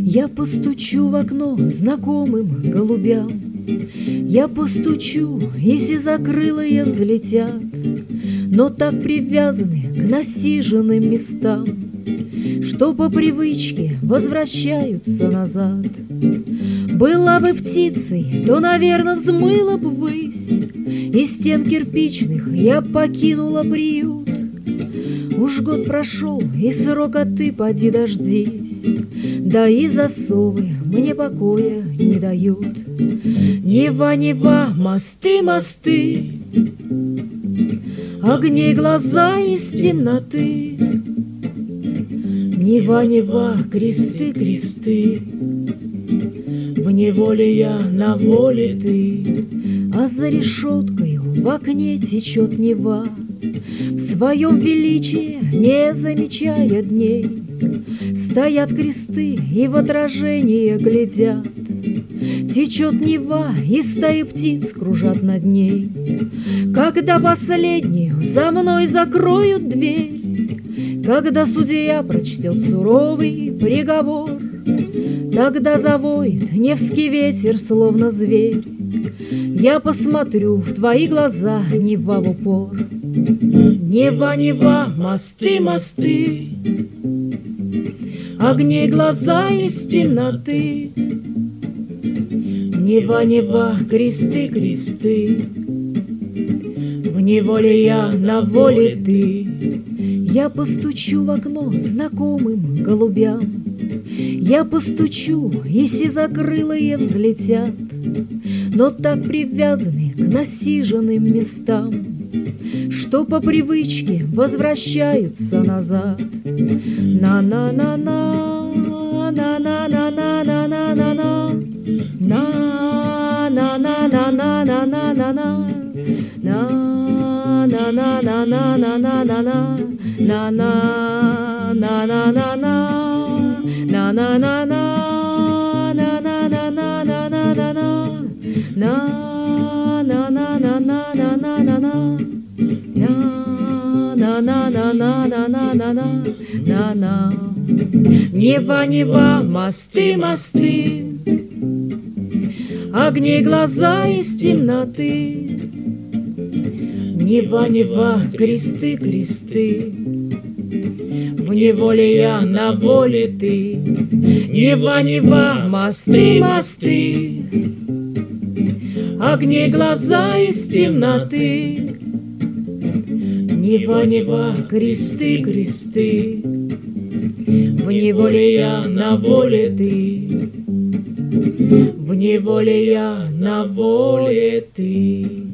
Я постучу в окно знакомым голубям, я постучу, и сизокрылые взлетят, но так привязаны к насиженным местам, что по привычке возвращаются назад. Была бы птицей, то, наверно, взмыла б ввысь, из стен кирпичных я покинула приют. Уж год прошел, и срок, а ты поди дождись, да и засовы мне покоя не дают. Нева, Нева, мосты, мосты, огней глаза из темноты. Нева, Нева, кресты, кресты, в неволе я, на воле ты. А за решеткою в окне течет Нева, в своем величии не замечая дней. Стоят кресты и в отражение глядят, течет Нева, и стаи птиц кружат над ней. Когда последнюю за мной закроют дверь, когда судья прочтет суровый приговор, тогда завоет Невский ветер, словно зверь. Я посмотрю в твои глаза, Нева, в упор. Нева, Нева, мосты, мосты, огней глаза из темноты. Нева, Нева, кресты, кресты, в неволе я, на воле ты. Я постучу в окно знакомым голубям, я постучу, и сизокрылые взлетят, но так привязаны к насиженным местам, что по привычке возвращаются назад. На-на-на-на, на-на-на-на-на-на-на-на, на-на-на-на-на-на-на-на, на-на-на-на-на-на-на-на, на-на-на-на-на-на, на-на-на-на, на-на-на-на-на-на-на. Нева, Нева, мосты, мосты, огней глаза из темноты. Нева, Нева, кресты, кресты, в неволе я, на воле ты. Нева, Нева, мосты, мосты, огней глаза из темноты. Нева, Нева, кресты, кресты, в неволе я, на воле ты. В неволе я, на воле ты.